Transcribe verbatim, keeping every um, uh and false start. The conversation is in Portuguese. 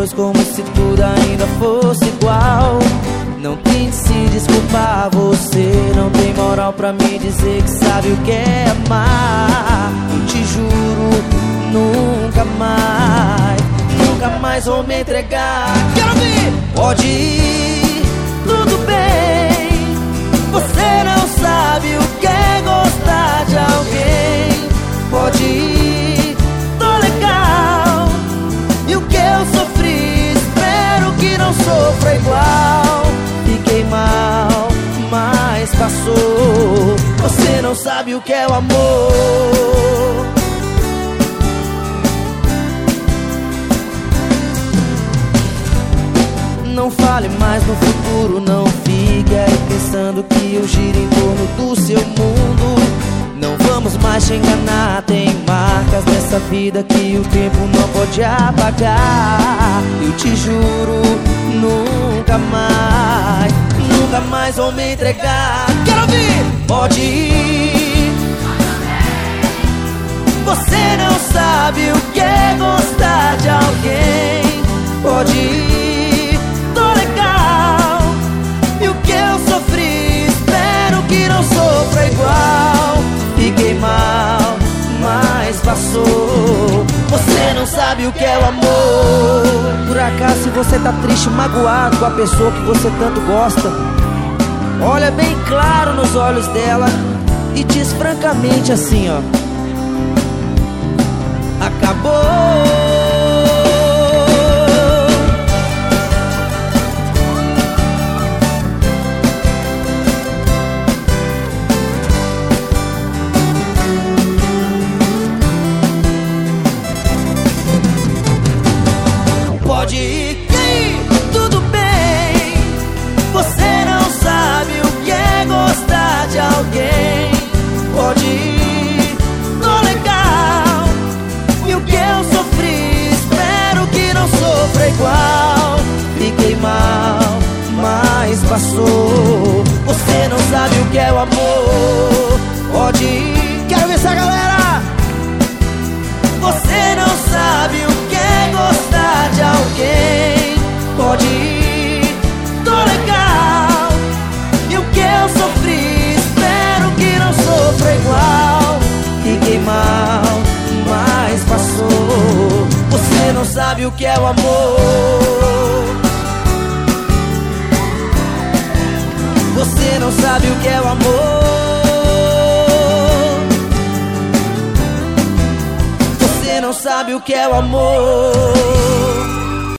depois como se tudo ainda fosse igual. Não tente se desculpar, você não tem moral pra me dizer que sabe o que é amar. Eu te juro, nunca mais, nunca mais vou me entregar. Quero ouvir! Pode ir, tudo bem, você não sabe o que é gostar de alguém. Pode ir, tô legal, e o que eu sofri, espero que não sofra igual. Fiquei mal, mas passou. Você não sabe o que é o amor. Não fale mais no futuro, não fique aí pensando que eu giro em torno do seu mundo. Não vamos mais te enganar, tem marcas nessa vida que o tempo não pode apagar. Eu te juro, nunca mais, nunca mais vou me entregar. Quero ouvir! Pode ir, você não sabe o que é gostar de alguém. Pode ir, tô legal, e o que eu sofri, espero que não sofra igual. Fiquei mal, mas passou. Você não sabe o que é o amor. Por acaso, se você tá triste, magoado com a pessoa que você tanto gosta, olha bem claro nos olhos dela e diz francamente assim, ó: acabou. Pode ir, tudo bem, você não sabe o que é gostar de alguém. Pode ir, tô legal, e o que eu sofri, espero que não sofra igual. Fiquei mal, mas passou. Você não sabe o que é o amor. Pode ir, quero ver essa galera. Você não sabe o que é gostar de alguém. Pode ir, tô legal, e o que eu sofri, espero que não sofra igual. Fiquei mal, mas passou. Você não sabe o que é o amor. Você não sabe o que é o amor. Você não sabe o que é o amor.